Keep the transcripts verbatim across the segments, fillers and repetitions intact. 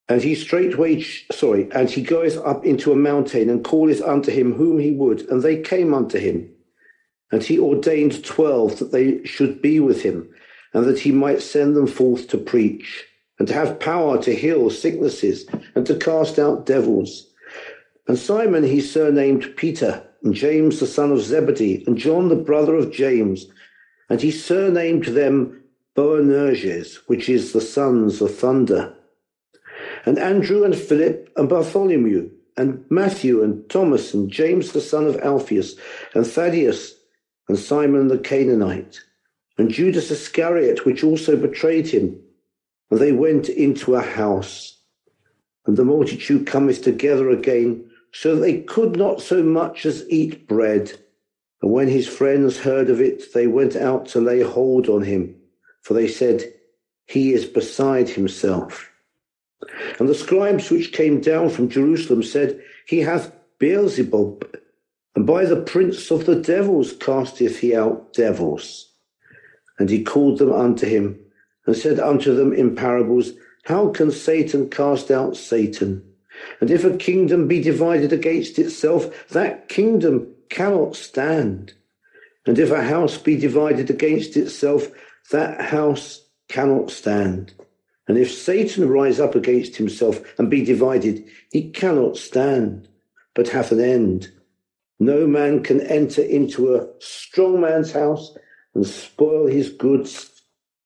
And he straightway, sorry, and he goeth up into a mountain and calleth unto him whom he would, and they came unto him. And he ordained twelve that they should be with him, and that he might send them forth to preach, and to have power to heal sicknesses, and to cast out devils. And Simon he surnamed Peter, and James the son of Zebedee, and John the brother of James, and he surnamed them Boanerges, which is the sons of thunder. And Andrew and Philip and Bartholomew, and Matthew and Thomas, and James the son of Alphaeus, and Thaddeus, and Simon the Canaanite, and Judas Iscariot, which also betrayed him. And they went into a house. And the multitude cometh together again, so that they could not so much as eat bread. And when his friends heard of it, they went out to lay hold on him, for they said, He is beside himself. And the scribes which came down from Jerusalem said, He hath Beelzebub, and by the prince of the devils casteth he out devils. And he called them unto him, and said unto them in parables, How can Satan cast out Satan? And if a kingdom be divided against itself, that kingdom cannot stand. And if a house be divided against itself, that house cannot stand. And if Satan rise up against himself and be divided, he cannot stand, but hath an end. No man can enter into a strong man's house and spoil his goods,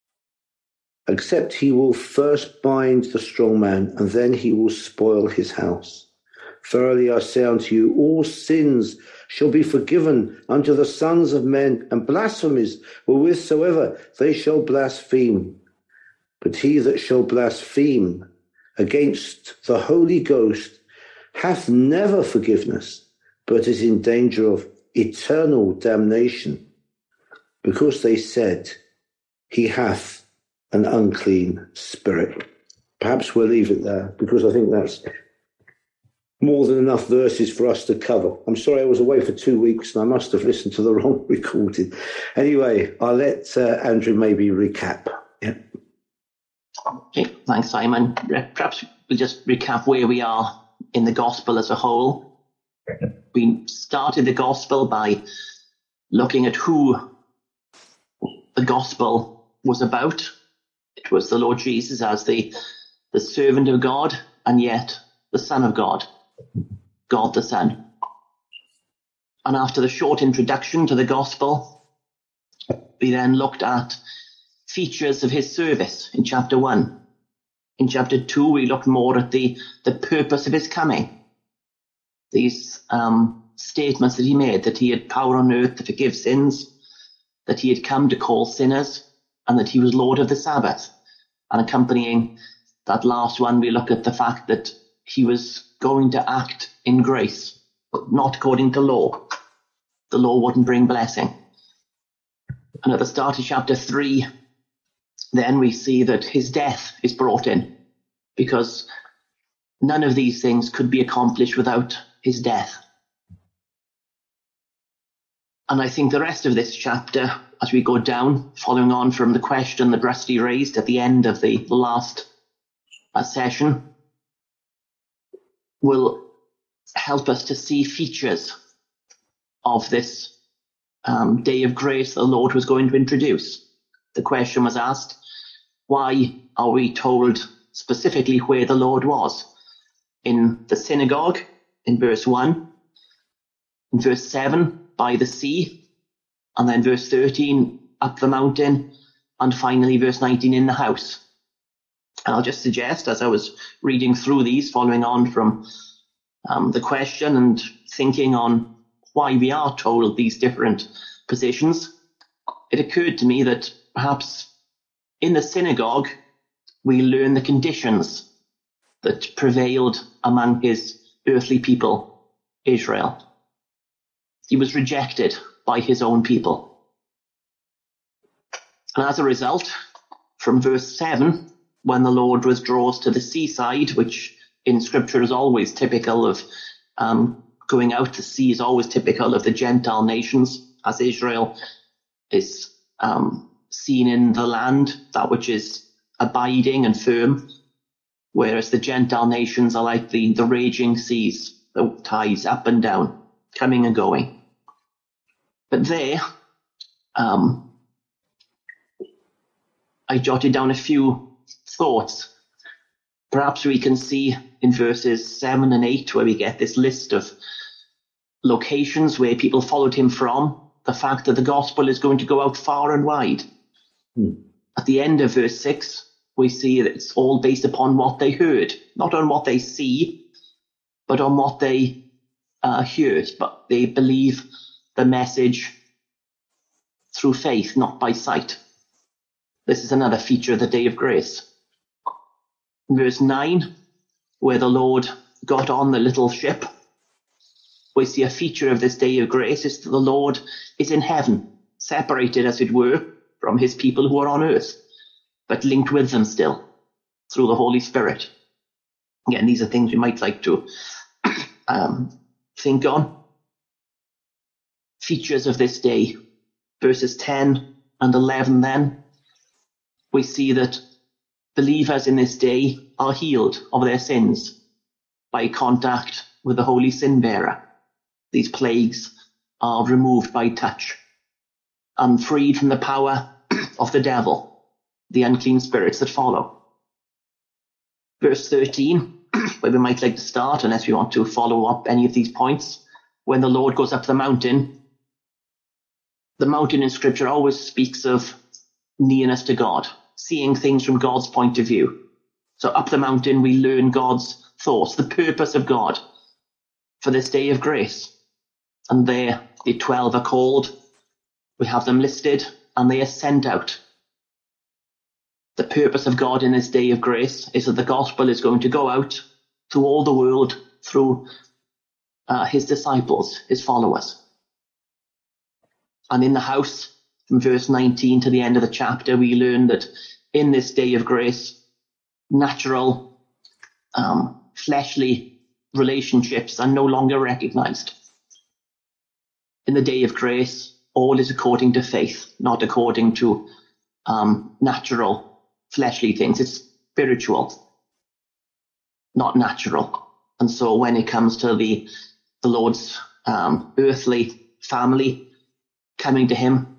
except he will first bind the strong man, and then he will spoil his house. Verily I say unto you, all sins shall be forgiven unto the sons of men, and blasphemies wherewithsoever they shall blaspheme. But he that shall blaspheme against the Holy Ghost hath never forgiveness, but is in danger of eternal damnation, because they said, He hath an unclean spirit. Perhaps we'll leave it there, because I think that's more than enough verses for us to cover. I'm sorry I was away for two weeks and I must have listened to the wrong recording. Anyway, I'll let uh, Andrew maybe recap. Yeah. Okay, thanks, Simon. Perhaps we'll just recap where we are in the gospel as a whole. We started the gospel by looking at who the gospel was about. It was the Lord Jesus as the, the servant of God, and yet the Son of God, God the Son. And after the short introduction to the gospel, we then looked at features of his service in chapter one. In chapter two, we looked more at the, the purpose of his coming. These um, statements that he made, that he had power on earth to forgive sins, that he had come to call sinners, and that he was Lord of the Sabbath. And accompanying that last one, we look at the fact that he was going to act in grace, but not according to law. The law wouldn't bring blessing. And at the start of chapter three, then we see that his death is brought in, because none of these things could be accomplished without his death. And I think the rest of this chapter, as we go down, following on from the question that Rusty raised at the end of the last uh, session, will help us to see features of this um, day of grace the Lord was going to introduce. The question was asked, why are we told specifically where the Lord was? In the synagogue, in verse one, in verse seven, by the sea, and then verse thirteen, up the mountain, and finally verse nineteen, in the house. And I'll just suggest, as I was reading through these, following on from um, the question and thinking on why we are told these different positions, it occurred to me that perhaps in the synagogue, we learn the conditions that prevailed among his earthly people, Israel. He was rejected by his own people. And as a result, from verse seven, when the Lord withdraws to the seaside, which in Scripture is always typical of um, going out to sea, is always typical of the Gentile nations, as Israel is um, seen in the land, that which is abiding and firm. whereas the Gentile nations are like the, the raging seas, the tides up and down, coming and going. But there, um, I jotted down a few thoughts. Perhaps we can see in verses seven and eight, where we get this list of locations where people followed him from, the fact that the gospel is going to go out far and wide. Hmm. At the end of verse six, we see that it's all based upon what they heard, not on what they see, but on what they uh, heard. But they believe the message through faith, not by sight. This is another feature of the day of grace. In verse nine, where the Lord got on the little ship, we see a feature of this day of grace is that the Lord is in heaven, separated, as it were, from his people who are on earth, but linked with them still through the Holy Spirit. Again, these are things we might like to um, think on. Features of this day, verses ten and eleven then, we see that believers in this day are healed of their sins by contact with the Holy Sin Bearer. These plagues are removed by touch and freed from the power of the devil, the unclean spirits that follow. Verse thirteen, where we might like to start, unless we want to follow up any of these points. When the Lord goes up the mountain, the mountain in Scripture always speaks of nearness to God, seeing things from God's point of view. So up the mountain, we learn God's thoughts, the purpose of God for this day of grace. And there, the twelve are called. We have them listed, and they are sent out. The purpose of God in this day of grace is that the gospel is going to go out to all the world through uh, his disciples, his followers. And in the house, from verse nineteen to the end of the chapter, we learn that in this day of grace, natural, um, fleshly relationships are no longer recognized. In the day of grace, all is according to faith, not according to um, natural, fleshly things. It's spiritual, not natural. And so when it comes to the, the Lord's um, earthly family coming to him,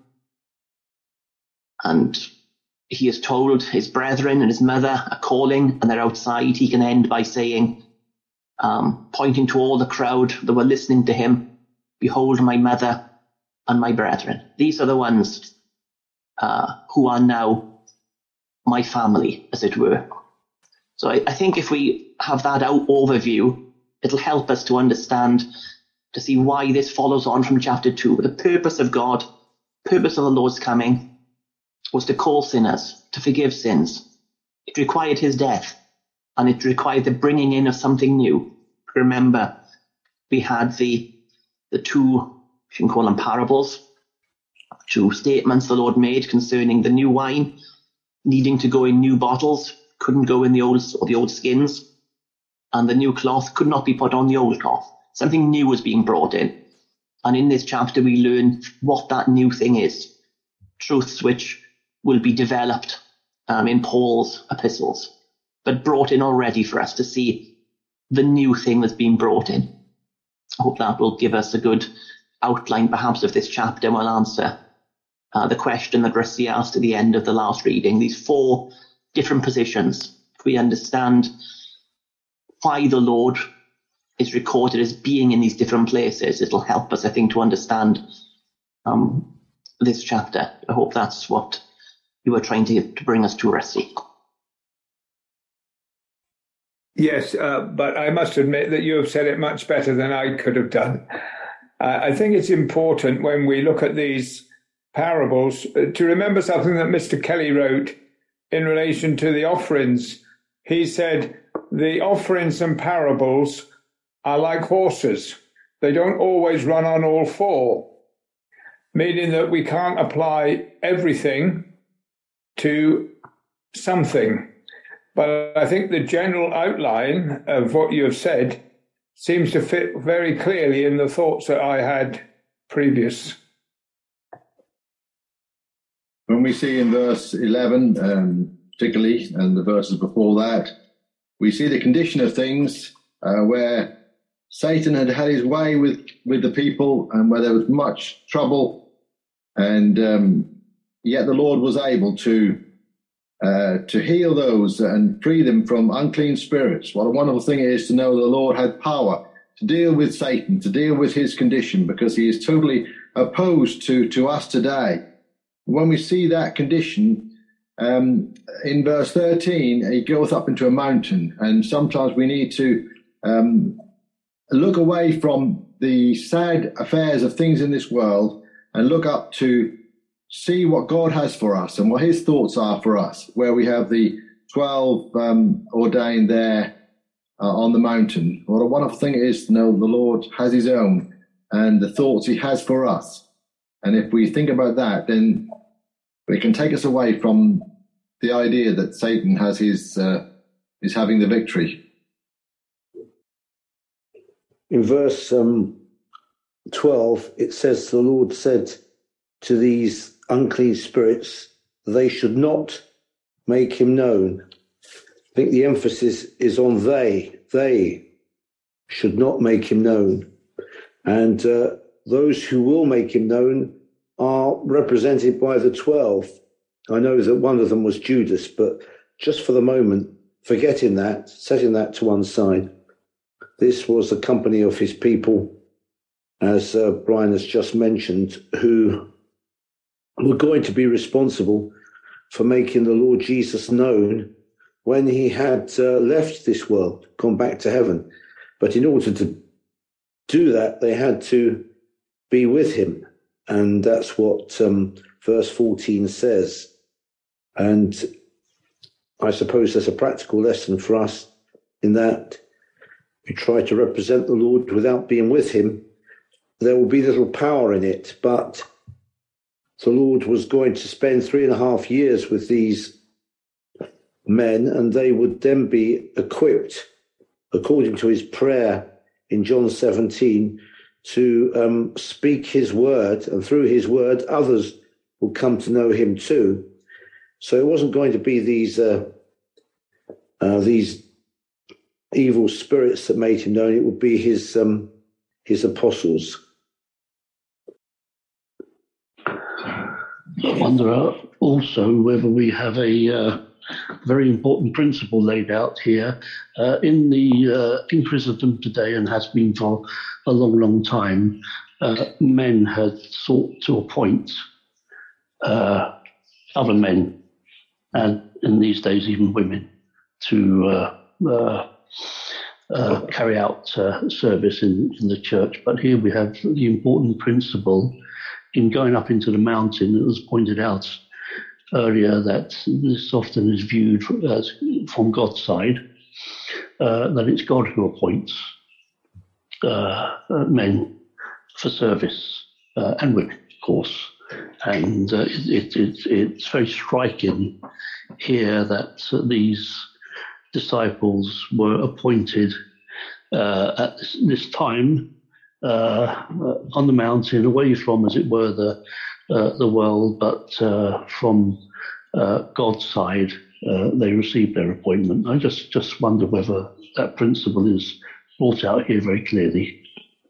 and he is told his brethren and his mother are calling and they're outside, he can end by saying, um, pointing to all the crowd that were listening to him, "Behold my mother and my brethren." These are the ones uh, who are now my family, as it were. So I, I think if we have that out overview, it'll help us to understand, to see why this follows on from chapter two. The purpose of God, purpose of the Lord's coming, was to call sinners, to forgive sins. It required his death, and it required the bringing in of something new. Remember, we had the the two, you can call them parables, two statements the Lord made concerning the new wine needing to go in new bottles, couldn't go in the old or the old skins, and the new cloth could not be put on the old cloth. Something new was being brought in. And in this chapter, we learn what that new thing is. Truths which will be developed um, in Paul's epistles, but brought in already for us to see the new thing that's being brought in. I hope that will give us a good outline, perhaps, of this chapter, and will answer uh, the question that Rusty asked at the end of the last reading. These four different positions. If we understand why the Lord is recorded as being in these different places, it'll help us, I think, to understand um, this chapter. I hope that's what you were trying to, to bring us to, Rusty. Yes, uh, but I must admit that you have said it much better than I could have done. Uh, I think it's important when we look at these parables uh, to remember something that Mister Kelly wrote in relation to the offerings. He said, the offerings and parables are like horses. They don't always run on all four, meaning that we can't apply everything to something. But I think the general outline of what you have said seems to fit very clearly in the thoughts that I had previous. When we see in verse eleven, um, particularly, and the verses before that, we see the condition of things uh, where Satan had had his way with, with the people, and where there was much trouble, and um, yet the Lord was able to uh, to heal those and free them from unclean spirits. What a wonderful thing it is to know the Lord had power to deal with Satan, to deal with his condition, because he is totally opposed to, to us today. When we see that condition, um, in verse thirteen, he goeth up into a mountain, and sometimes we need to um, look away from the sad affairs of things in this world and look up to see what God has for us and what his thoughts are for us, where we have the twelve um, ordained there uh, on the mountain. What a wonderful thing it is to know the Lord has his own and the thoughts he has for us. And if we think about that, then it can take us away from the idea that Satan has his uh, is having the victory. In verse um, twelve, it says, the Lord said to these unclean spirits, they should not make him known. I think the emphasis is on they. They should not make him known. And uh, those who will make him known are represented by the twelve. I know that one of them was Judas, but just for the moment, forgetting that, setting that to one side, this was the company of his people, as uh, Brian has just mentioned, who were going to be responsible for making the Lord Jesus known when he had uh, left this world, gone back to heaven. But in order to do that, they had to be with him. And that's what um, verse fourteen says. And I suppose there's a practical lesson for us in that we try to represent the Lord without being with him. There will be little power in it, but the Lord was going to spend three and a half years with these men, and they would then be equipped, according to his prayer in John seventeen, to um, speak his word, and through his word, others will come to know him too. So it wasn't going to be these uh, uh, these evil spirits that made him known. It would be his um, his apostles. I wonder also whether we have a uh, very important principle laid out here uh, in the uh, in Christendom today, and has been for a long, long time. Uh, men had sought to appoint uh, other men, and in these days even women, to uh, uh, uh, carry out uh, service in, in the church. But here we have the important principle in going up into the mountain. It was pointed out earlier that this often is viewed as from God's side, uh, that it's God who appoints uh, men for service, uh, and women, of course. And uh, it, it, it's very striking here that uh, these disciples were appointed uh, at this, this time uh, on the mountain, away from, as it were, the uh, the world, but uh, from uh, God's side, uh, they received their appointment. I just, just wonder whether that principle is brought out here very clearly.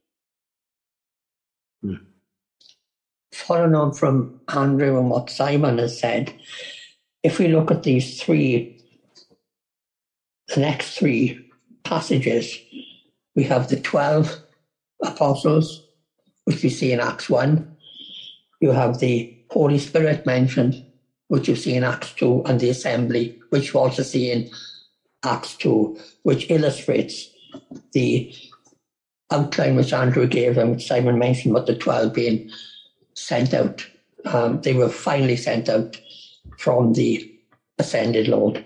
Hmm. Following on from Andrew and what Simon has said, if we look at these three, the next three passages, we have the twelve apostles, which we see in Acts one. You have the Holy Spirit mentioned, which you see in Acts two, and the assembly, which you also see in Acts two, which illustrates the outline which Andrew gave and which Simon mentioned about the twelve being sent out. Um, they were finally sent out from the ascended Lord.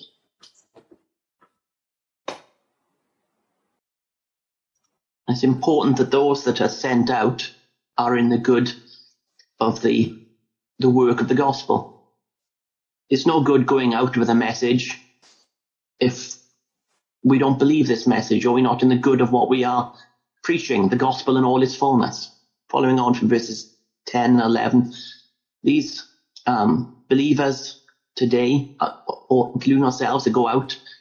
It's important that those that are sent out are in the good of the the work of the gospel. It's no good going out with a message if we don't believe this message, or we're not in the good of what we are preaching, the gospel in all its fullness. Following on from verses ten and eleven, these um, believers today, uh, or including ourselves, that go out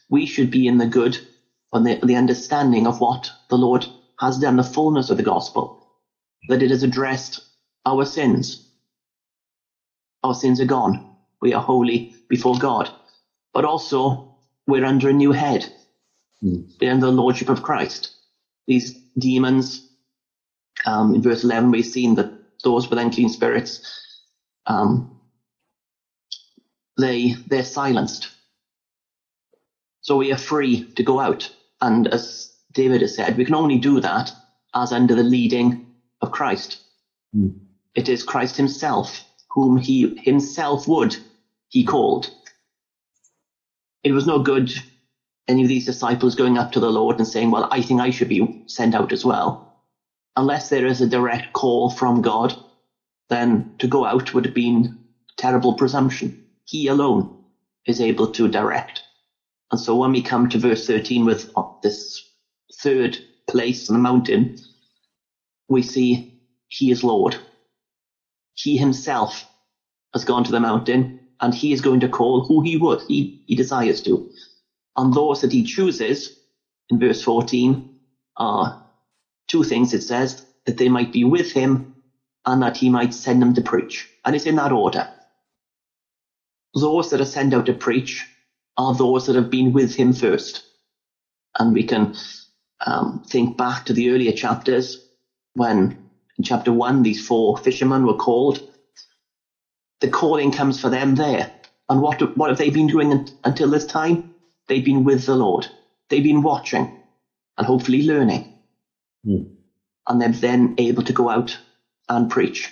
we should be in the good and the, the understanding of what the Lord has done, the fullness of the gospel, that it has addressed our sins. Our sins are gone. We are holy before God. But also, we're under a new head. Mm. We're under the lordship of Christ. These demons, um, in verse eleven, we've seen that those with unclean spirits, um, they, they're silenced. So we are free to go out. And as David has said, we can only do that as under the leading of Christ. Mm. It is Christ himself, whom he himself would, he called. It was no good any of these disciples going up to the Lord and saying, well, I think I should be sent out as well. Unless there is a direct call from God, then to go out would have been terrible presumption. He alone is able to direct. And so when we come to verse thirteen with this third place on the mountain, we see he is Lord. He himself has gone to the mountain, and he is going to call who he would, he, he desires to. And those that he chooses, in verse fourteen, are two things it says, that they might be with him and that he might send them to preach. And it's in that order. Those that are sent out to preach are those that have been with him first. And we can um, think back to the earlier chapters when in chapter one, these four fishermen were called. The calling comes for them there. And what, what have they been doing until this time? They've been with the Lord. They've been watching and hopefully learning. Mm. And they're then able to go out and preach.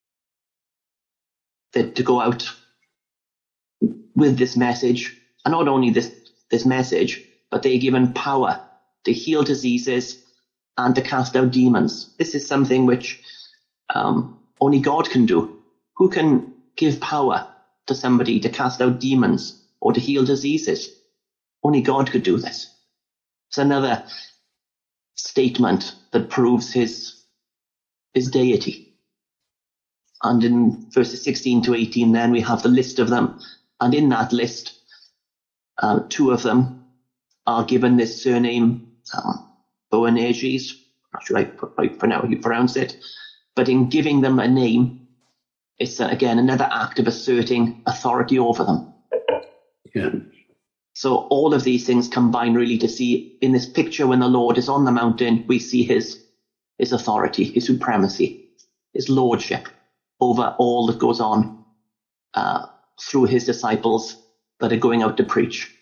They're to go out with this message. And not only this, this message, but they're given power to heal diseases and to cast out demons. This is something which um, only God can do. Who can give power to somebody to cast out demons or to heal diseases? Only God could do this. It's another statement that proves his, his deity. And in verses sixteen to eighteen, then we have the list of them. And in that list, uh, two of them are given this surname, um, Boanerges. Not sure how you pronounce it. But in giving them a name, it's uh, again another act of asserting authority over them. Yeah. So all of these things combine really to see in this picture when the Lord is on the mountain, we see his, his authority, his supremacy, his lordship over all that goes on uh, through his disciples that are going out to preach.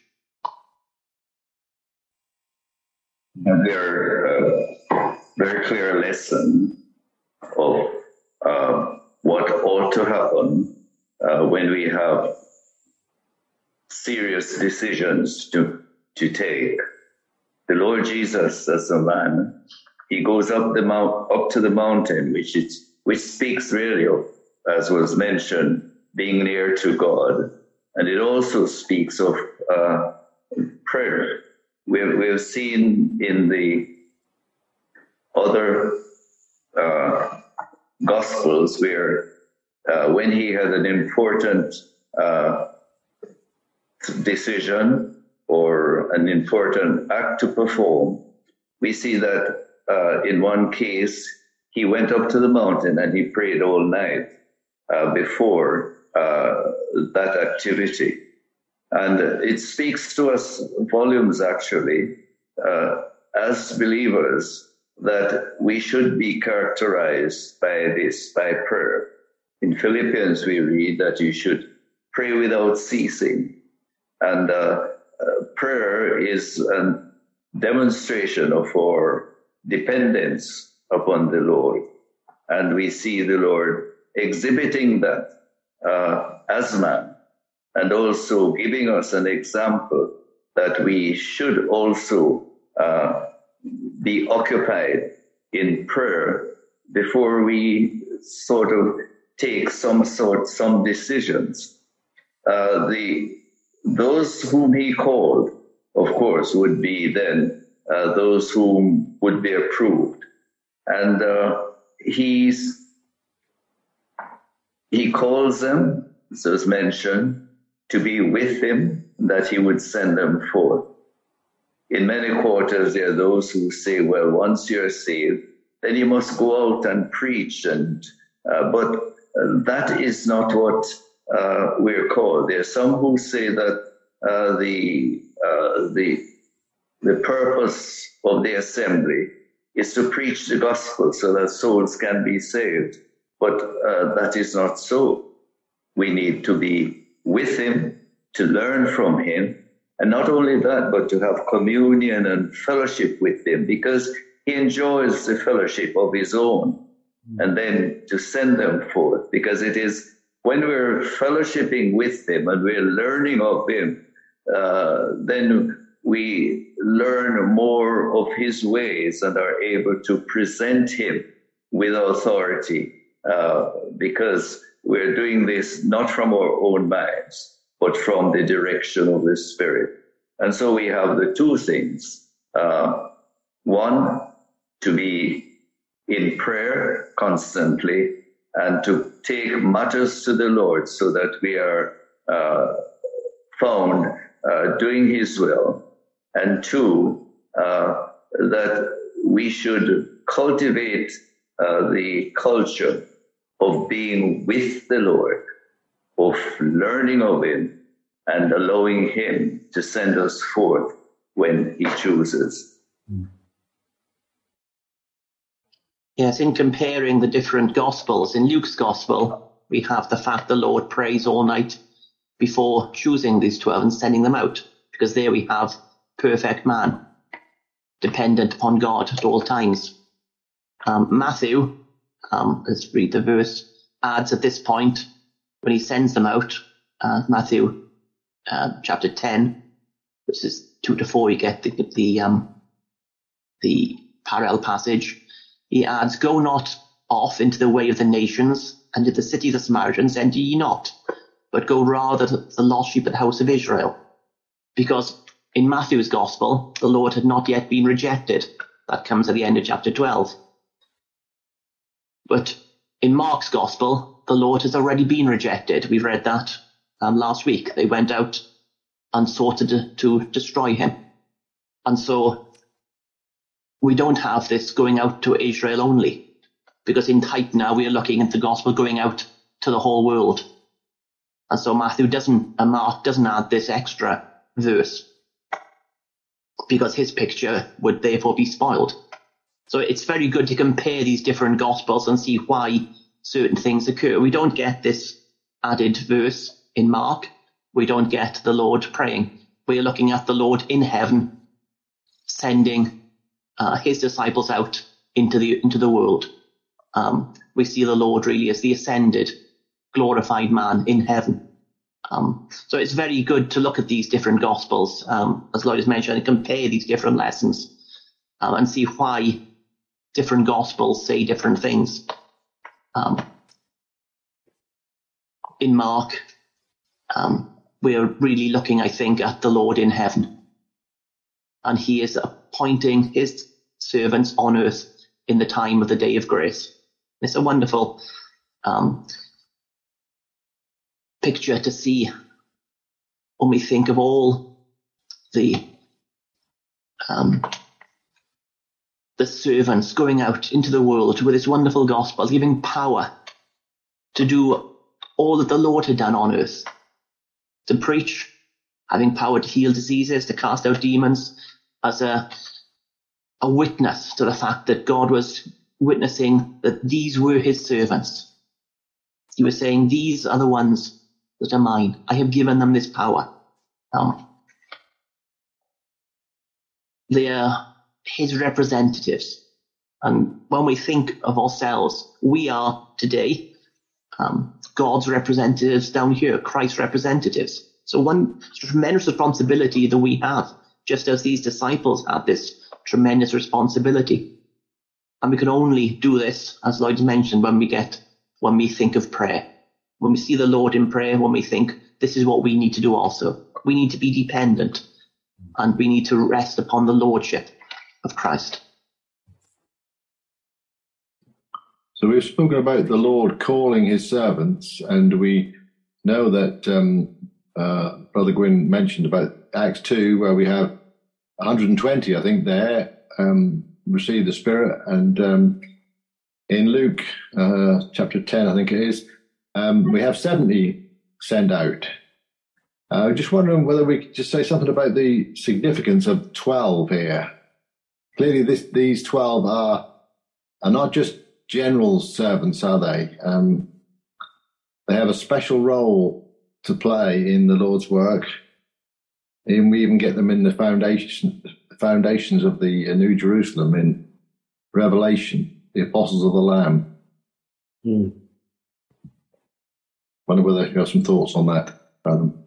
There uh, very clear lesson of uh, what ought to happen uh, when we have serious decisions to, to take. The Lord Jesus, as a man, he goes up the mount, up to the mountain, which is, which speaks really of, as was mentioned, being near to God. And it also speaks of uh, prayer. We've, we've seen in the other uh, Gospels where uh, when he had an important uh, decision or an important act to perform, we see that uh, in one case, he went up to the mountain and he prayed all night uh, before uh, that activity. And it speaks to us volumes, actually, uh, as believers, that we should be characterized by this, by prayer. In Philippians, we read that you should pray without ceasing. And uh, uh, prayer is a demonstration of our dependence upon the Lord. And we see the Lord exhibiting that uh, as man, and also giving us an example that we should also uh, be occupied in prayer before we sort of take some sort, some decisions. Uh, the those whom he called, of course, would be then uh, those whom would be approved. And uh, he's, he calls them, so as mentioned, to be with him, that he would send them forth. in many quarters, there are those who say, well, once you're saved, then you must go out and preach. And uh, but uh, that is not what uh, we're called. There are some who say that uh, the uh, the the purpose of the assembly is to preach the gospel so that souls can be saved. But uh, that is not so. We need to be with him, to learn from him, and not only that, but to have communion and fellowship with him, because he enjoys the fellowship of his own, and then to send them forth, because it is when we're fellowshipping with him and we're learning of him, uh, then we learn more of his ways and are able to present him with authority, uh, because we're doing this not from our own minds, but from the direction of the Spirit. And so we have the two things. Uh, one, to be in prayer constantly and to take matters to the Lord so that we are uh, found uh, doing his will. And two, uh, that we should cultivate uh, the culture of being with the Lord, of learning of him and allowing him to send us forth when he chooses. Yes, in comparing the different Gospels, in Luke's Gospel, we have the fact the Lord prays all night before choosing these twelve and sending them out, because there we have perfect man, dependent upon God at all times. Um, Matthew, um, let's read the verse, adds at this point, when he sends them out, uh, Matthew uh, chapter ten, verses two to four, you get the, the, um, the parallel passage. He adds, go not off into the way of the nations, and to the city of the Samaritans enter ye not, but go rather to the lost sheep of the house of Israel. Because in Matthew's gospel, the Lord had not yet been rejected. That comes at the end of chapter twelve. But in Mark's gospel, the Lord has already been rejected. We read that um, last week. They went out and sought to, to destroy him. And so we don't have this going out to Israel only, because in type now we are looking at the gospel going out to the whole world. And so Matthew doesn't, and Mark doesn't add this extra verse, because his picture would therefore be spoiled. So it's very good to compare these different gospels and see why certain things occur. We don't get this added verse in Mark. We don't get the Lord praying. We are looking at the Lord in heaven sending uh, his disciples out into the into the world. Um, we see the Lord really as the ascended, glorified man in heaven. Um, so it's very good to look at these different gospels, um, as Lloyd has mentioned, and compare these different lessons um, and see why different gospels say different things. Um, in Mark, um, we're really looking, I think, at the Lord in heaven. And he is appointing his servants on earth in the time of the day of grace. It's a wonderful um, picture to see when we think of all the um, the servants going out into the world with this wonderful gospel, giving power to do all that the Lord had done on earth, to preach, having power to heal diseases, to cast out demons, as a a witness to the fact that God was witnessing that these were his servants. He was saying, these are the ones that are mine. I have given them this power. Um, they are his representatives. And when we think of ourselves, we are today um, God's representatives down here, Christ's representatives. So one tremendous responsibility that we have, just as these disciples had this tremendous responsibility. And we can only do this, as Lloyd mentioned, when we get, when we think of prayer. When we see the Lord in prayer, when we think, this is what we need to do also. We need to be dependent, and we need to rest upon the Lordship of Christ. So we've spoken about the Lord calling his servants, and we know that um, uh, Brother Gwyn mentioned about Acts two, where we have one hundred twenty, I think, there um, receive the Spirit. And um, in Luke uh, chapter ten, I think it is, um, we have seventy sent out. I'm uh, just wondering whether we could just say something about the significance of twelve here. Clearly, this, these twelve are, are not just general servants, are they? Um, they have a special role to play in the Lord's work. And we even get them in the foundation, foundations of the uh, New Jerusalem in Revelation, the Apostles of the Lamb. Hmm. Wonder whether you have some thoughts on that, Adam.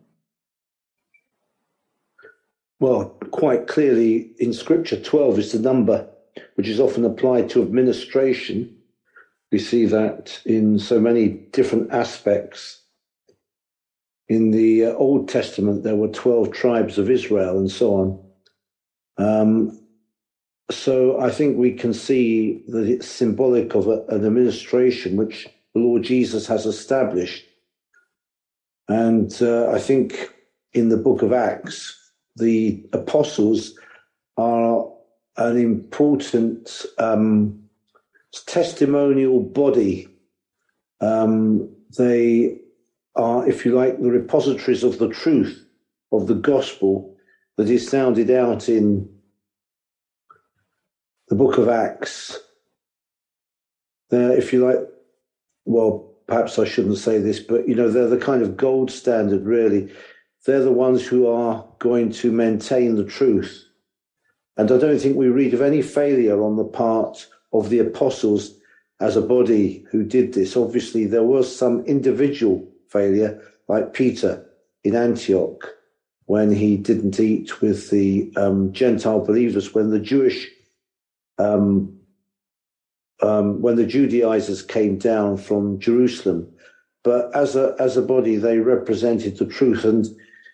Well, quite clearly in Scripture, twelve is the number which is often applied to administration. We see that in so many different aspects. In the uh, Old Testament, there were twelve tribes of Israel and so on. Um, so I think we can see that it's symbolic of a, an administration which the Lord Jesus has established. And uh, I think in the book of Acts, the apostles are an important um, testimonial body. Um, they are, if you like, the repositories of the truth of the gospel that is sounded out in the book of Acts. They're, if you like, well, perhaps I shouldn't say this, but, you know, they're the kind of gold standard, really. They're the ones who are going to maintain the truth. And I don't think we read of any failure on the part of the apostles as a body who did this. Obviously, there was some individual failure, like Peter in Antioch, when he didn't eat with the um, Gentile believers, when the Jewish, um, um, when the Judaizers came down from Jerusalem. But as a as a body, they represented the truth, and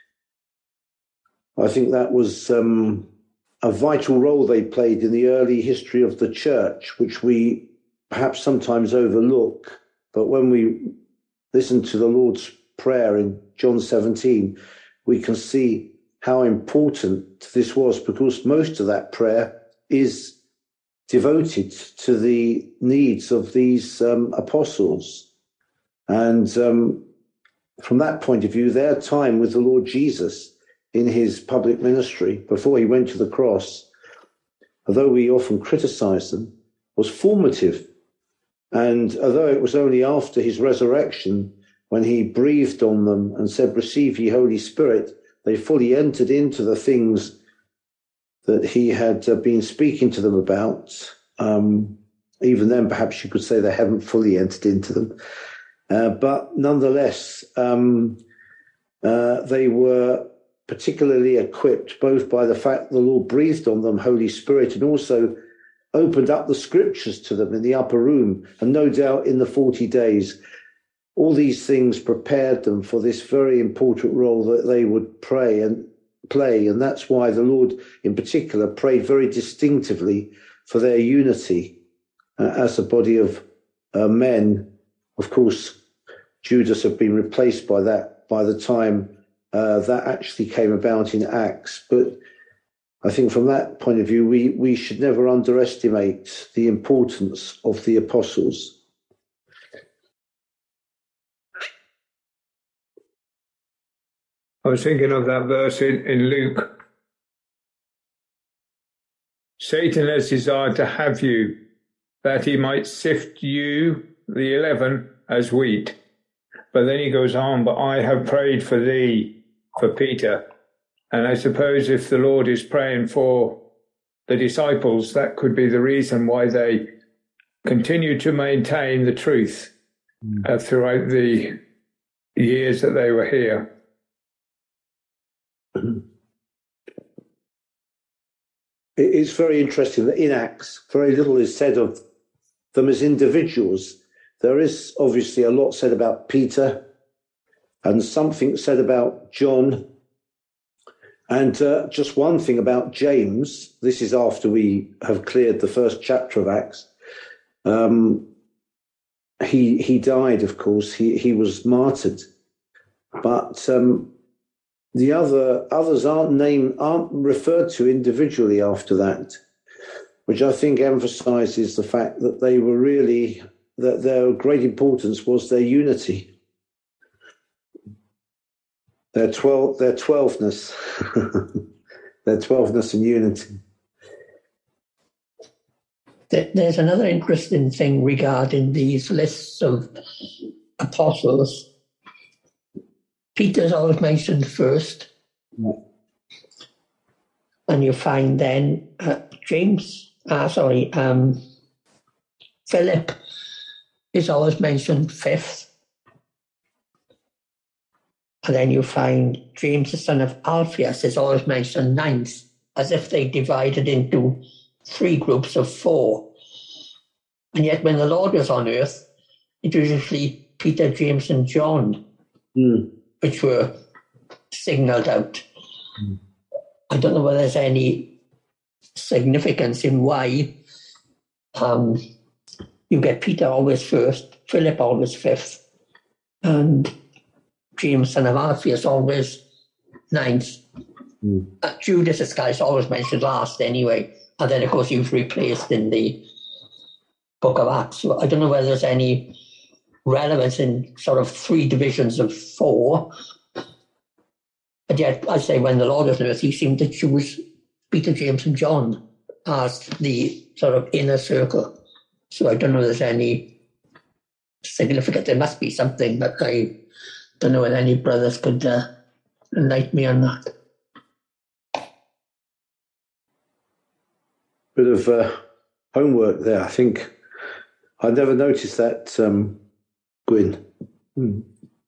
I think that was um, a vital role they played in the early history of the church, which we perhaps sometimes overlook. But when we listen to the Lord's Prayer in John seventeen, we can see how important this was, because most of that prayer is devoted to the needs of these um, apostles. And um, from that point of view, their time with the Lord Jesus in his public ministry before he went to the cross, although we often criticize them, was formative. And although it was only after his resurrection, when he breathed on them and said, "Receive ye Holy Spirit," they fully entered into the things that he had uh, been speaking to them about. Um, even then, perhaps you could say they haven't fully entered into them. Uh, but nonetheless, um, uh, they were particularly equipped both by the fact the Lord breathed on them Holy Spirit and also opened up the scriptures to them in the upper room. And no doubt in the forty days, all these things prepared them for this very important role that they would pray and play. And that's why the Lord in particular prayed very distinctively for their unity uh, as a body of uh, men. Of course, Judas had been replaced by that by the time uh, that actually came about in Acts. But I think from that point of view, we, we should never underestimate the importance of the apostles. I was thinking of that verse in, in Luke. Satan has desired to have you, that he might sift you, the eleven, as wheat. But then he goes on, but I have prayed for thee, for Peter. And I suppose if the Lord is praying for the disciples, that could be the reason why they continue to maintain the truth uh, throughout the years that they were here. It's very interesting that in Acts, very little is said of them as individuals. There is obviously a lot said about Peter and something said about John, and uh, just one thing about James. This is after we have cleared the first chapter of Acts. Um, he he died, of course. He he was martyred, but um, the other others aren't named, aren't referred to individually after that, which I think emphasizes the fact that they were really, that their great importance was their unity, their twelve, their twelveness, their twelveness and unity. There's another interesting thing regarding these lists of apostles. Peter's always mentioned first, yeah. And you find then uh, James, uh, sorry, um, Philip is always mentioned fifth. And then you find James, the son of Alphaeus, is always mentioned ninth, as if they divided into three groups of four. And yet when the Lord was on earth, it was usually Peter, James, and John, mm. which were signaled out. Mm. I don't know whether there's any significance in why um, you get Peter always first, Philip always fifth, and James, son of Alphaeus, always ninth. Mm. Uh, Judas Iscariot is always mentioned last anyway, and then of course he was replaced in the Book of Acts. So I don't know whether there's any relevance in sort of three divisions of four. But yet, I say, when the Lord was on earth, he seemed to choose Peter, James, and John as the sort of inner circle. So I don't know if there's any significance. There must be something, but I don't know whether any brothers could uh, enlighten me on that. Bit of uh, homework there, I think. I never noticed that, um, Gwyn. Hmm.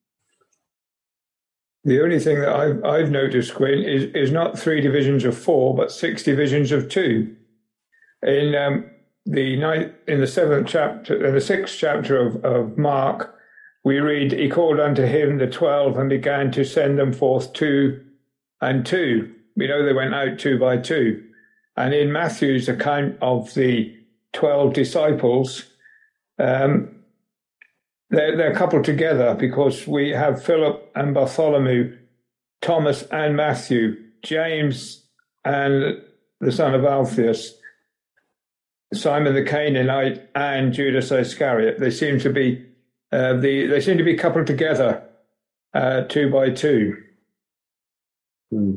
The only thing that I've, I've noticed, Gwyn, is, is not three divisions of four, but six divisions of two. In um, the ninth, in the seventh chapter, uh, the sixth chapter of, of Mark, we read, "He called unto him the twelve and began to send them forth two and two." We know they went out two by two. And in Matthew's account of the twelve disciples, um, They're, they're coupled together because we have Philip and Bartholomew, Thomas and Matthew, James and the son of Alphaeus, Simon the Canaanite, and Judas Iscariot. They seem to be uh, the they seem to be coupled together, uh, two by two. Hmm.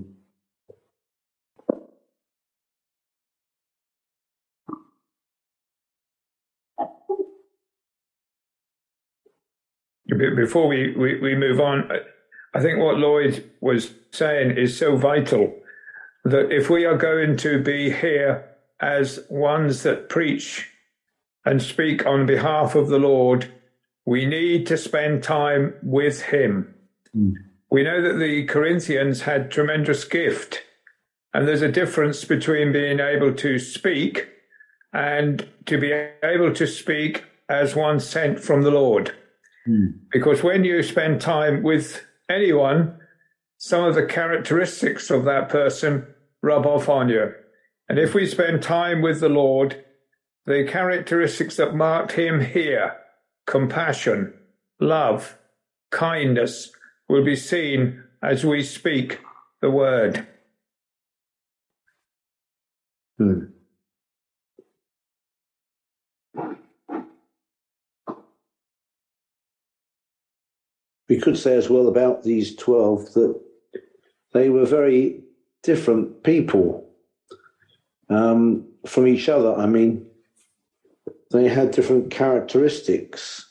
Before we, we, we move on, I think what Lloyd was saying is so vital, that if we are going to be here as ones that preach and speak on behalf of the Lord, we need to spend time with him. Mm. We know that the Corinthians had tremendous gift, and there's a difference between being able to speak and to be able to speak as one sent from the Lord. Mm. Because when you spend time with anyone, some of the characteristics of that person rub off on you. And if we spend time with the Lord, the characteristics that marked him here, compassion, love, kindness, will be seen as we speak the word. Mm. We could say as well about these twelve that they were very different people um, from each other. I mean, they had different characteristics.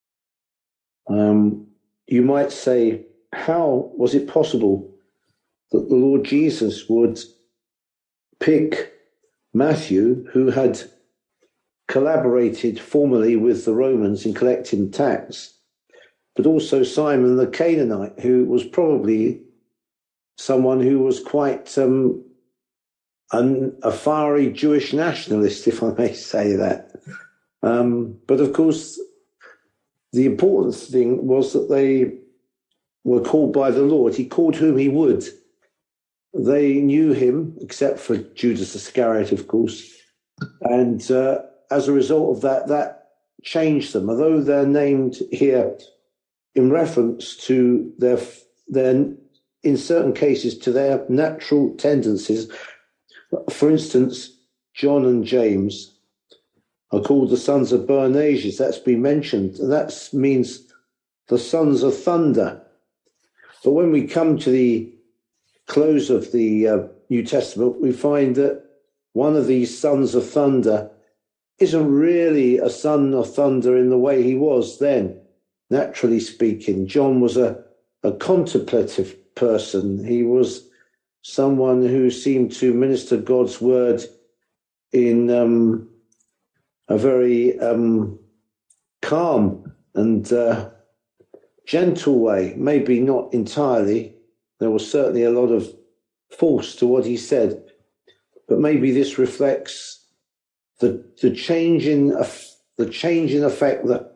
Um, you might say, how was it possible that the Lord Jesus would pick Matthew, who had collaborated formerly with the Romans in collecting tax, but also Simon the Canaanite, who was probably someone who was quite um, an, a fiery Jewish nationalist, if I may say that. Um, but of course, the important thing was that they were called by the Lord. He called whom he would. They knew him, except for Judas Iscariot, of course. And uh, as a result of that, that changed them. Although they're named here in reference to their their in certain cases to their natural tendencies. For instance, John and James are called the sons of Boanerges. That's been mentioned. That means the sons of thunder. But when we come to the close of the uh, New Testament, we find that one of these sons of thunder isn't really a son of thunder in the way he was then, naturally speaking. John was a, a contemplative person. He was someone who seemed to minister God's word in um, a very um, calm and uh, gentle way. Maybe not entirely. There was certainly a lot of force to what he said, but maybe this reflects the the change in the change in effect that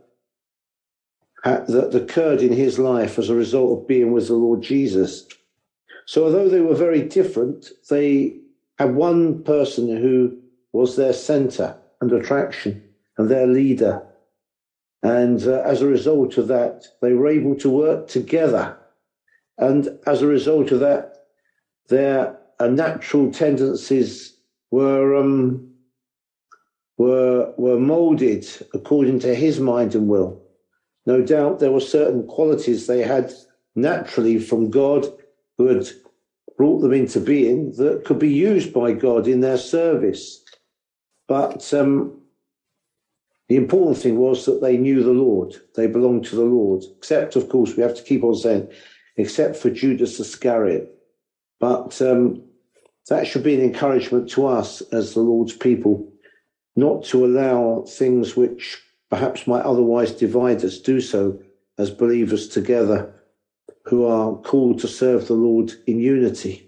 that occurred in his life as a result of being with the Lord Jesus. So although they were very different, they had one person who was their center and attraction and their leader. And uh, as a result of that, they were able to work together. And as a result of that, their uh, natural tendencies were um, were were molded according to his mind and will. No doubt there were certain qualities they had naturally from God who had brought them into being that could be used by God in their service. But um, the important thing was that they knew the Lord. They belonged to the Lord. Except, of course, we have to keep on saying, except for Judas Iscariot. But um, that should be an encouragement to us as the Lord's people, not to allow things which perhaps might otherwise divide us, do so as believers together who are called to serve the Lord in unity.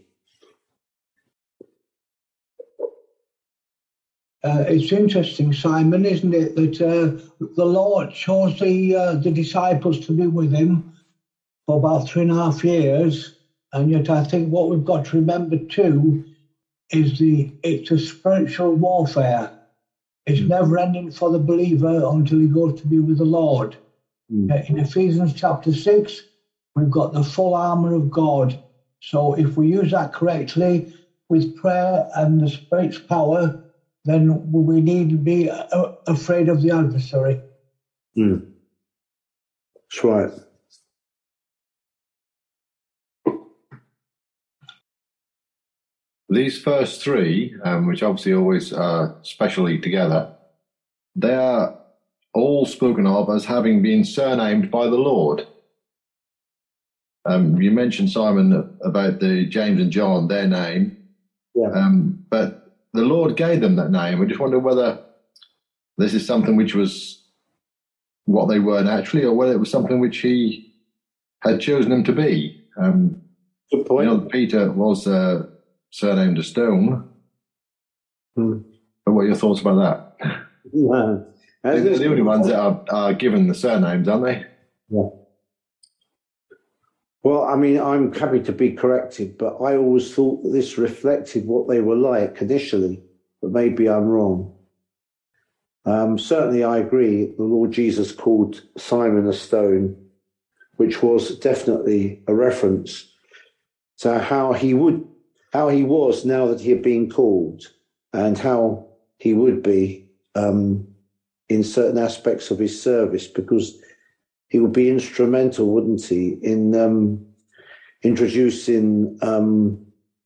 Uh, it's interesting, Simon, isn't it, that uh, the Lord chose the uh, the disciples to be with him for about three and a half years, and yet I think what we've got to remember too is the it's a spiritual warfare. It's never ending for the believer until he goes to be with the Lord. Mm. Uh, in Ephesians chapter six, we've got the full armour of God. So if we use that correctly with prayer and the Spirit's power, then we need to be uh, afraid of the adversary. Mm. That's right. These first three, um, which obviously always are specially together, they are all spoken of as having been surnamed by the Lord. Um, you mentioned, Simon, about the James and John, their name. Yeah. Um, but the Lord gave them that name. I just wonder whether this is something which was what they were naturally, or whether it was something which he had chosen them to be. Um, Good point. You know, Peter was uh, surnamed a stone. Hmm. But what are your thoughts about that? Yeah. They're the only ones that are, are given the surnames, aren't they? Yeah. Well, I mean, I'm happy to be corrected, but I always thought that this reflected what they were like initially, but maybe I'm wrong. Um, certainly, I agree. The Lord Jesus called Simon a stone, which was definitely a reference to how he would, how he was now that he had been called, and how he would be um, in certain aspects of his service, because he would be instrumental, wouldn't he, in um, introducing um,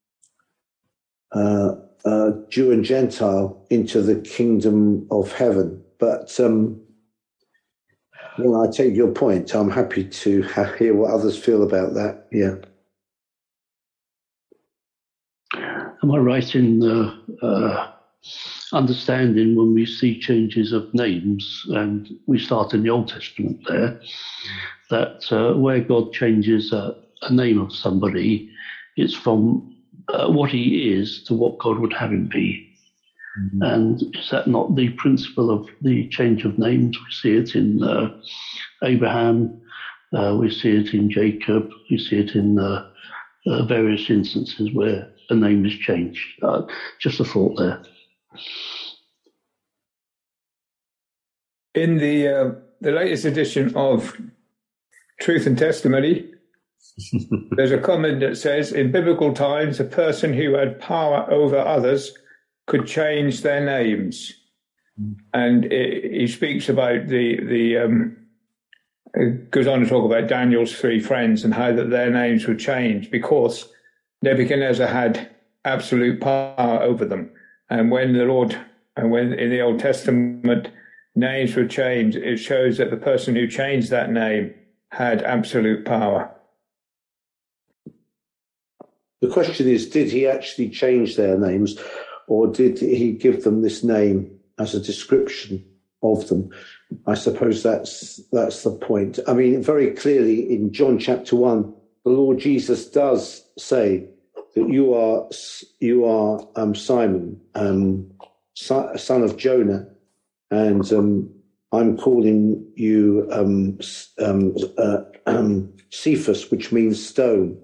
uh, uh, Jew and Gentile into the kingdom of heaven. But um, well, I take your point. I'm happy to ha- hear what others feel about that. Yeah. Am I right in uh, uh, understanding when we see changes of names, and we start in the Old Testament there, that uh, where God changes a, a name of somebody, it's from uh, what he is to what God would have him be. Mm-hmm. And is that not the principle of the change of names? We see it in uh, Abraham, uh, we see it in Jacob, we see it in uh, uh, various instances where a name is changed. Uh, just a thought there. In the uh, the latest edition of Truth and Testimony, There's a comment that says, in biblical times, a person who had power over others could change their names. And it, he speaks about the, the um, it goes on to talk about Daniel's three friends and how that their names were changed because Nebuchadnezzar had absolute power over them. And when the Lord, and when in the Old Testament, names were changed, it shows that the person who changed that name had absolute power. The question is, did he actually change their names, or did he give them this name as a description of them? I suppose that's that's the point. I mean, very clearly in John chapter one, the Lord Jesus does say that you are you are um, Simon, um, son of Jonah, and um, I'm calling you um, um, uh, um, Cephas, which means stone.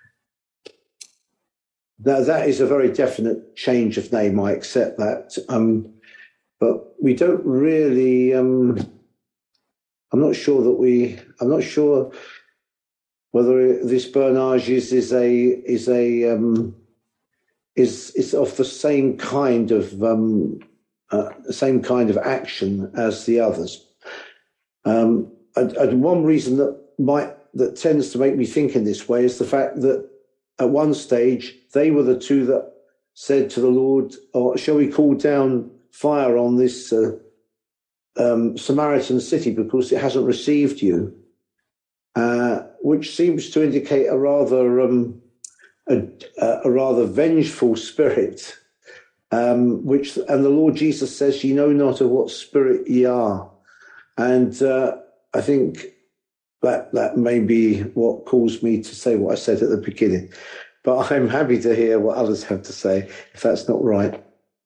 Now, that is a very definite change of name. I accept that. Um, but we don't really, um, I'm not sure that we, I'm not sure whether this Boanerges is a, is a, um, is, is of the same kind of, um, uh, the same kind of action as the others. Um, and, and one reason that might, that tends to make me think in this way is the fact that at one stage, they were the two that said to the Lord, oh, shall we call down fire on this uh, um, Samaritan city because it hasn't received you? Uh, which seems to indicate a rather um, a, a rather vengeful spirit. Um, which and the Lord Jesus says, "Ye know not of what spirit ye are," and uh, I think that that may be what caused me to say what I said at the beginning. But I'm happy to hear what others have to say, if that's not right.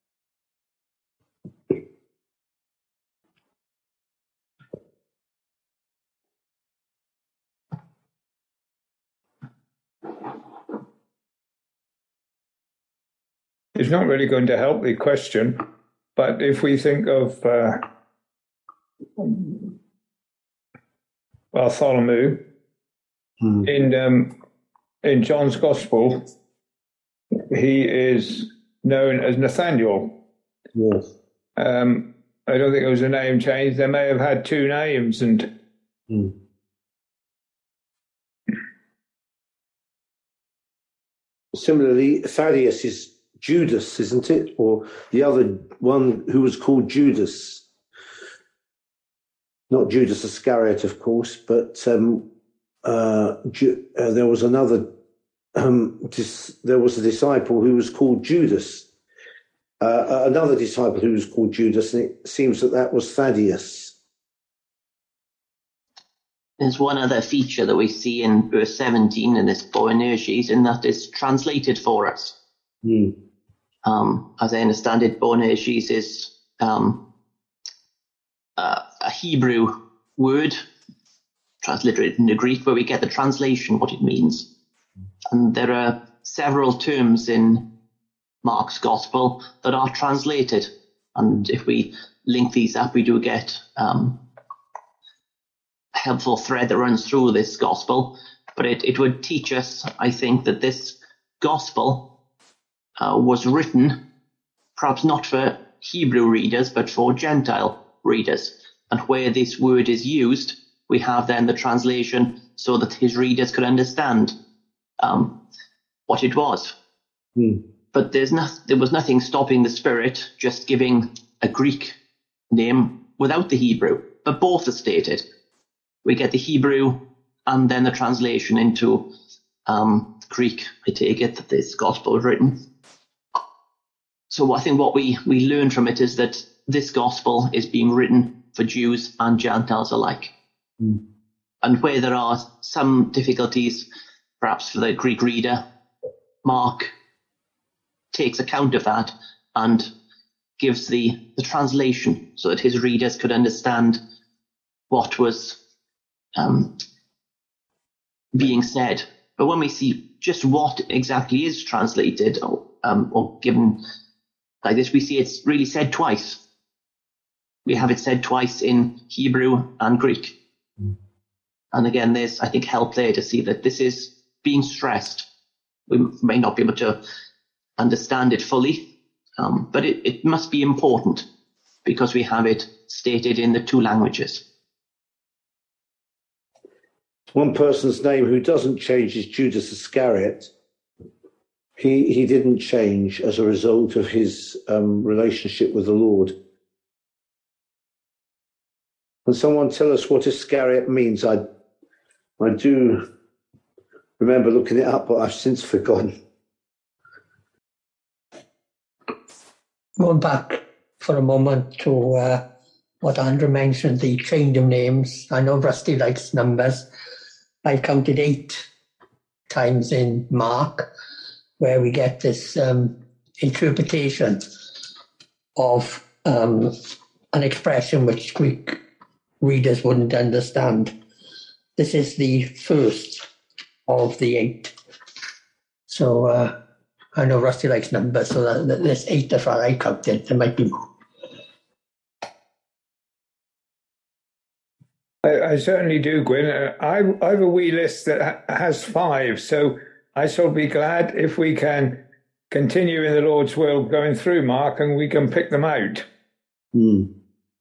It's not really going to help the question, but if we think of uh, Bartholomew, hmm. in um, in John's Gospel, he is known as Nathaniel. Yes. Um, I don't think it was a name change. They may have had two names, and hmm. Similarly, Thaddeus is Judas, isn't it? Or the other one who was called Judas. Not Judas Iscariot, of course, but um, uh, Ju- uh, there was another, um, dis- there was a disciple who was called Judas. Uh, another disciple who was called Judas, and it seems that that was Thaddeus. There's one other feature that we see in verse seventeen in this Boanerges, in that it's translated for us. Mm. Um, as I understand it, Boanerges is um, uh, a Hebrew word transliterated into Greek, where we get the translation, what it means. And there are several terms in Mark's Gospel that are translated. And if we link these up, we do get um, a helpful thread that runs through this Gospel. But it, it would teach us, I think, that this Gospel uh, was written perhaps not for Hebrew readers, but for Gentile readers. And where this word is used, we have then the translation so that his readers could understand um, what it was. Mm. But there's no, there was nothing stopping the Spirit just giving a Greek name without the Hebrew, but both are stated. We get the Hebrew and then the translation into um, Greek, I take it, that this gospel was written. So I think what we, we learn from it is that this gospel is being written for Jews and Gentiles alike. Mm. And where there are some difficulties, perhaps for the Greek reader, Mark takes account of that and gives the, the translation so that his readers could understand what was um, being said. But when we see just what exactly is translated or, um, or given like this, we see it's really said twice. We have it said twice in Hebrew and Greek. And again, there's, I think, help there to see that this is being stressed. We may not be able to understand it fully, um, but it, it must be important because we have it stated in the two languages. One person's name who doesn't change is Judas Iscariot. He he didn't change as a result of his um, relationship with the Lord. Can someone tell us what Iscariot means? I I do remember looking it up, but I've since forgotten. Going back for a moment to uh, what Andrew mentioned, the change of names. I know Rusty likes numbers. I counted eight times in Mark where we get this um, interpretation of um, an expression which Greek readers wouldn't understand. This is the first of the eight. So uh, I know Rusty likes numbers, so that, that there's eight that's what I counted. There might be more. I, I certainly do, Gwyn. Uh, I, I have a wee list that ha- has five, so I shall be glad if we can continue in the Lord's will going through Mark and we can pick them out. Mm.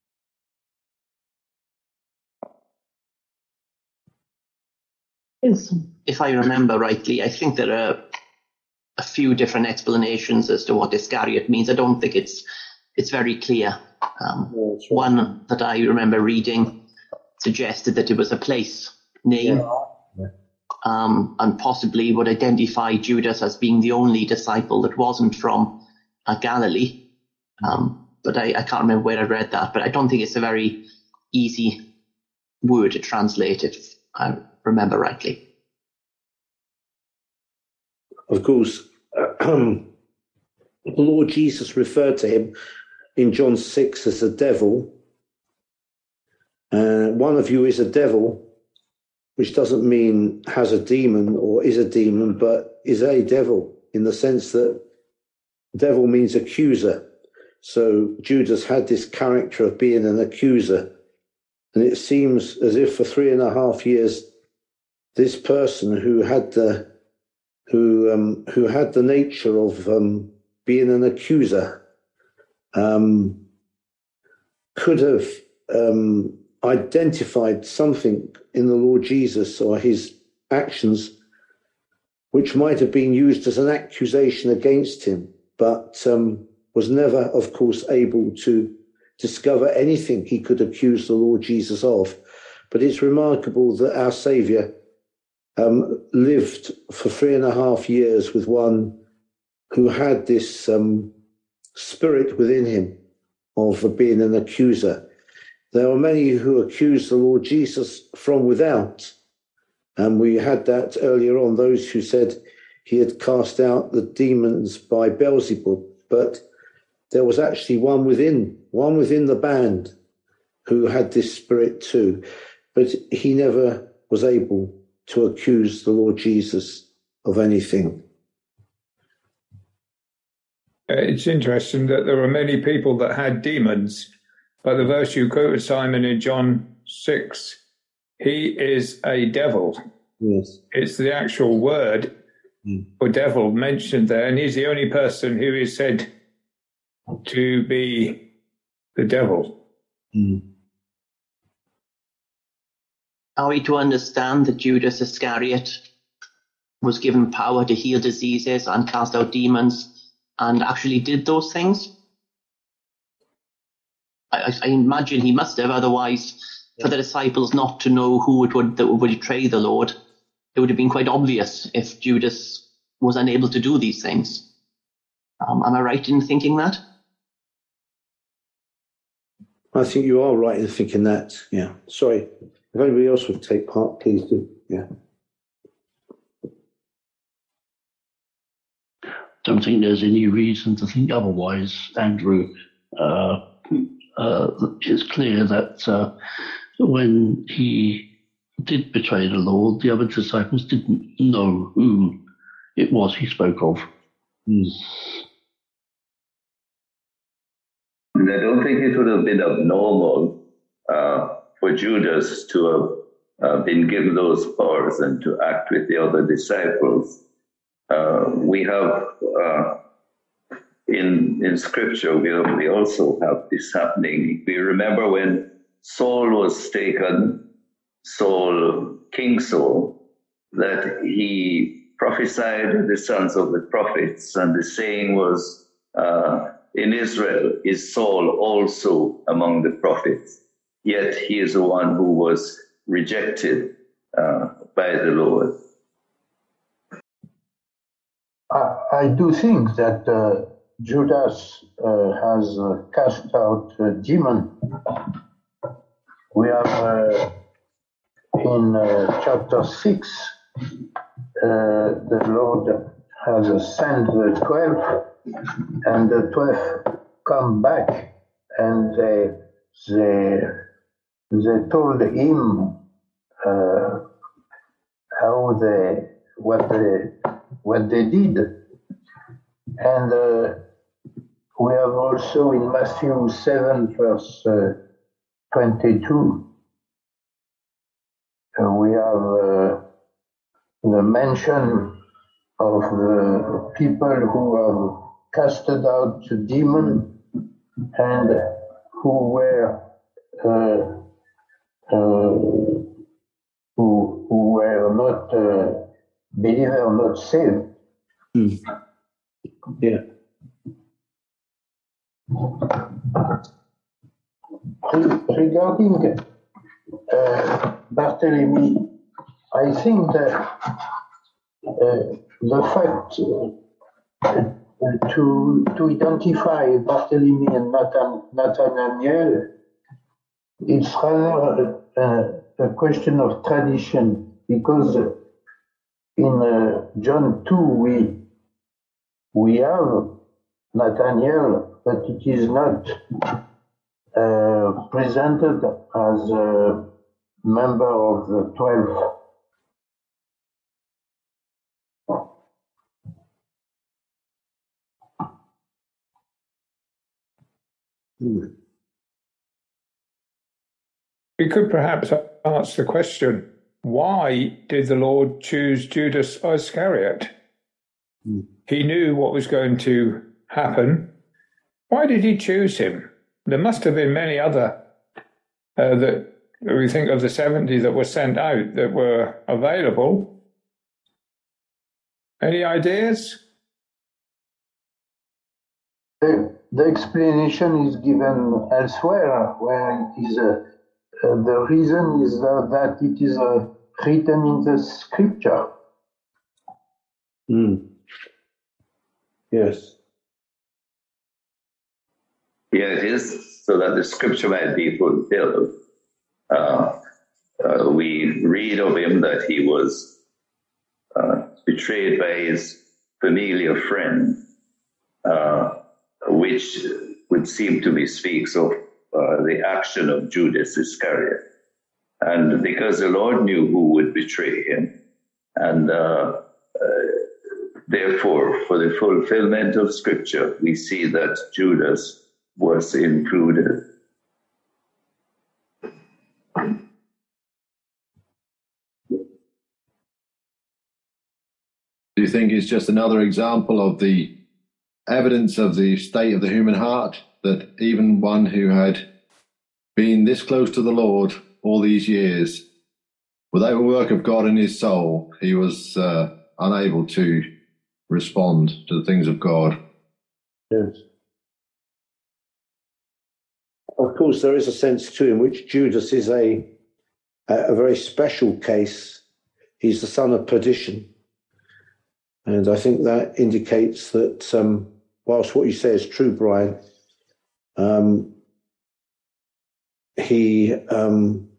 If I remember rightly, I think there are a few different explanations as to what Iscariot means. I don't think it's it's very clear. Um, Yeah, that's right. One that I remember reading suggested that it was a place name, Yeah. um, and possibly would identify Judas as being the only disciple that wasn't from uh, Galilee. Um, but I, I can't remember where I read that. But I don't think it's a very easy word to translate if I remember rightly. Of course, the Lord Jesus referred to him in John six as a devil. Uh, one of you is a devil, which doesn't mean has a demon or is a demon, but is a devil in the sense that devil means accuser. So Judas had this character of being an accuser. And it seems as if for three and a half years, this person who had the who um, who had the nature of um, being an accuser um, could have um, identified something in the Lord Jesus or his actions which might have been used as an accusation against him, but um, was never, of course, able to discover anything he could accuse the Lord Jesus of. But it's remarkable that our Saviour um, lived for three and a half years with one who had this um, spirit within him of being an accuser. There were many who accused the Lord Jesus from without. And we had that earlier on, those who said he had cast out the demons by Beelzebub. But there was actually one within, one within the band who had this spirit too. But he never was able to accuse the Lord Jesus of anything. It's interesting that there were many people that had demons, but the verse you quoted, Simon, in John six, he is a devil. Yes. It's the actual word mm. for devil mentioned there, and he's the only person who is said to be the devil. Mm. Are we to understand that Judas Iscariot was given power to heal diseases and cast out demons and actually did those things? I, I imagine he must have, otherwise yeah. for the disciples not to know who it would that would betray the Lord, it would have been quite obvious if Judas was unable to do these things. Um, am I right in thinking that? I think you are right in thinking that, yeah. Sorry. If anybody else would take part, please do. Yeah. Don't think there's any reason to think otherwise, Andrew. Uh, uh, it's clear that uh, when he did betray the Lord, the other disciples didn't know who it was he spoke of. Mm. And I don't think it would have been abnormal uh, for Judas to have uh, been given those powers and to act with the other disciples. Uh, we have uh, in in Scripture we, we also have this happening. We remember when Saul was taken, Saul, King Saul, that he prophesied the sons of the prophets, and the saying was, uh, in Israel is Saul also among the prophets, yet he is the one who was rejected uh, by the Lord. I, I do think that uh, Judas uh, has uh, cast out a demon. We have uh, in uh, chapter six, uh, the Lord has sent the twelve, and the twelve come back, and they they, they told him uh, how they what they what they did, and uh, we have also in Matthew seven verse uh, twenty-two. Uh, we have uh, the mention of the people who have casted out the demon and who were uh, uh, who, who were not uh, believers, not saved. Mm. Yeah. Regarding uh, Barthélemy, I think that uh, the fact uh, to to identify Barthélemy and Nathan, Nathanael, it's rather uh, a question of tradition, because in uh, John two we we have Nathanael, but it is not uh, presented as a member of the twelve. We could perhaps ask the question, why did the Lord choose Judas Iscariot? Mm. He knew what was going to happen. Why did he choose him? There must have been many other uh, that we think of the seventy that were sent out that were available. Any ideas? The, the explanation is given elsewhere, where it is uh, uh, the reason is uh, that it is uh, written in the Scripture. Mm. Yes. Yeah, it is, so that the Scripture might be fulfilled. Uh, uh, we read of him that he was uh, betrayed by his familiar friend, uh, which would seem to be speaks of uh, the action of Judas Iscariot. And because the Lord knew who would betray him, and uh, uh, therefore, for the fulfillment of Scripture, we see that Judas was included. Do you think it's just another example of the evidence of the state of the human heart, that even one who had been this close to the Lord all these years, without a work of God in his soul, he was uh, unable to respond to the things of God? Yes. Of course, there is a sense too in which Judas is a a very special case. He's the son of perdition. And I think that indicates that, um, whilst what you say is true, Brian, um, he, um,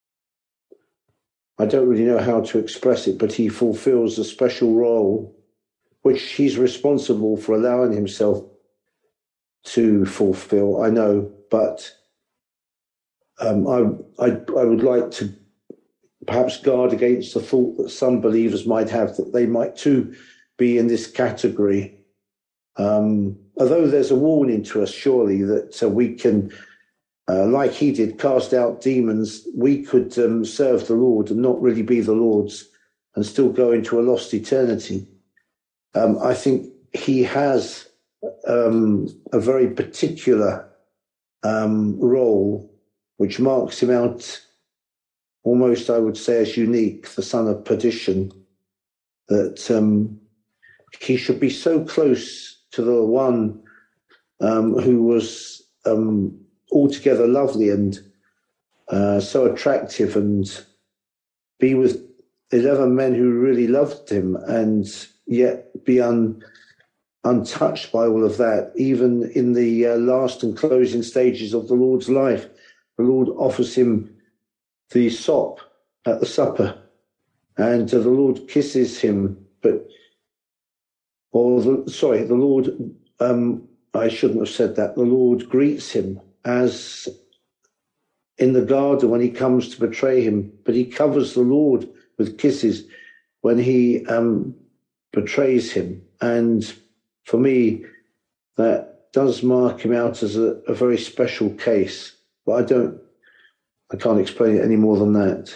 I don't really know how to express it, but he fulfills a special role which he's responsible for allowing himself to fulfill, I know, but um, I, I, I would like to perhaps guard against the thought that some believers might have that they might too be in this category. Um, although there's a warning to us, surely, that uh, we can uh, like he did, cast out demons, we could um, serve the Lord and not really be the Lord's and still go into a lost eternity. Um, I think he has um, a very particular um, role which marks him out almost, I would say, as unique, the son of perdition, that um, he should be so close to the one um, who was um, altogether lovely and uh, so attractive, and be with eleven men who really loved him, and yet be un, untouched by all of that. Even in the uh, last and closing stages of the Lord's life, the Lord offers him the sop at the supper, and uh, the Lord kisses him, but, or the, sorry, the Lord, um, I shouldn't have said that, the Lord greets him as in the garden when he comes to betray him, but he covers the Lord with kisses when he um, betrays him. And for me, that does mark him out as a, a very special case, but I don't, I can't explain it any more than that.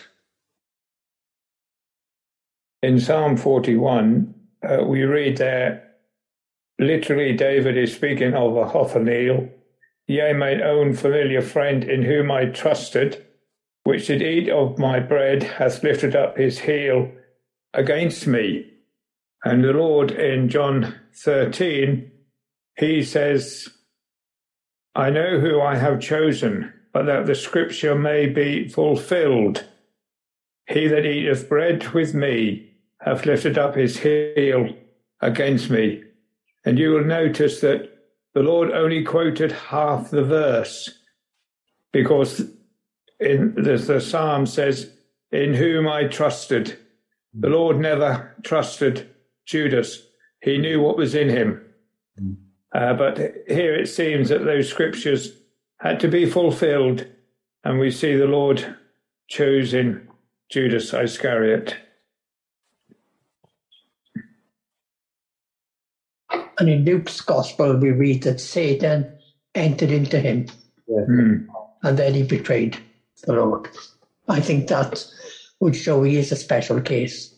In Psalm forty-one, uh, we read there, literally David is speaking of a Hophaniel, yea, mine own familiar friend in whom I trusted, which did eat of my bread, hath lifted up his heel against me. And the Lord in John thirteen, he says, I know who I have chosen, but that the scripture may be fulfilled. He that eateth bread with me hath lifted up his heel against me. And you will notice that the Lord only quoted half the verse, because in the, the psalm says, in whom I trusted. The Lord never trusted Judas. He knew what was in him. Uh, but here it seems that those scriptures had to be fulfilled, and we see the Lord choosing Judas Iscariot. And in Luke's gospel, we read that Satan entered into him, Yeah. Mm. and then he betrayed the Lord. I think that would show he is a special case.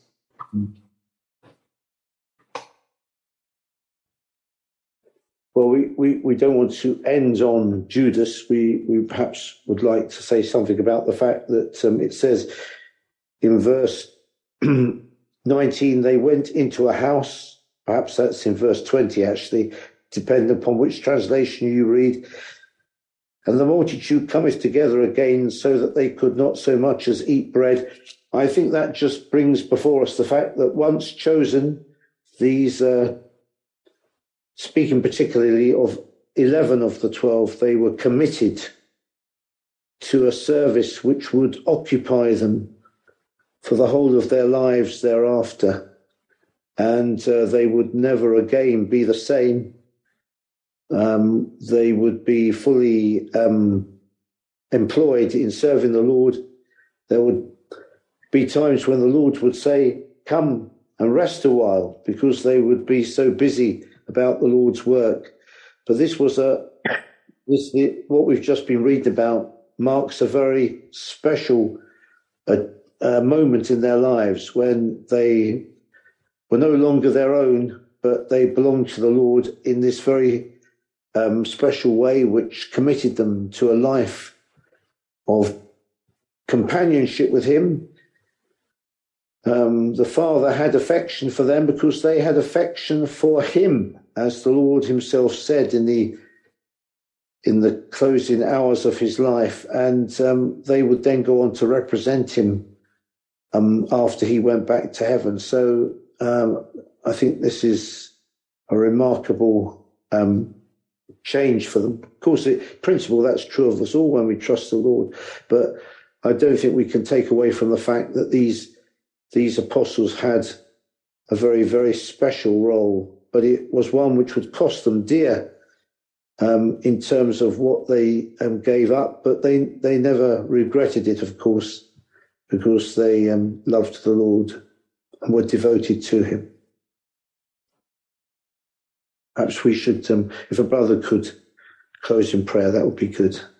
Well, we, we, we don't want to end on Judas. We, we perhaps would like to say something about the fact that um, it says in verse nineteen, they went into a house. Perhaps that's in verse twenty, actually, depending upon which translation you read. And the multitude cometh together again, so that they could not so much as eat bread. I think that just brings before us the fact that once chosen, these, uh, speaking particularly of eleven of the twelve, they were committed to a service which would occupy them for the whole of their lives thereafter. And uh, they would never again be the same. Um, they would be fully um, employed in serving the Lord. There would be times when the Lord would say, come and rest a while, because they would be so busy about the Lord's work. But this was a, this the, what we've just been reading about marks a very special uh, uh, moment in their lives when they were no longer their own, but they belonged to the Lord in this very um, special way, which committed them to a life of companionship with him. Um, the Father had affection for them because they had affection for him, as the Lord himself said in the in the closing hours of his life. And um, they would then go on to represent him um, after he went back to heaven. So um, I think this is a remarkable um, change for them. Of course, in principle, that's true of us all when we trust the Lord. But I don't think we can take away from the fact that these these apostles had a very, very special role, but it was one which would cost them dear um, in terms of what they um, gave up. But they, they never regretted it, of course, because they um, loved the Lord and were devoted to him. Perhaps we should, um, if a brother could close in prayer, that would be good.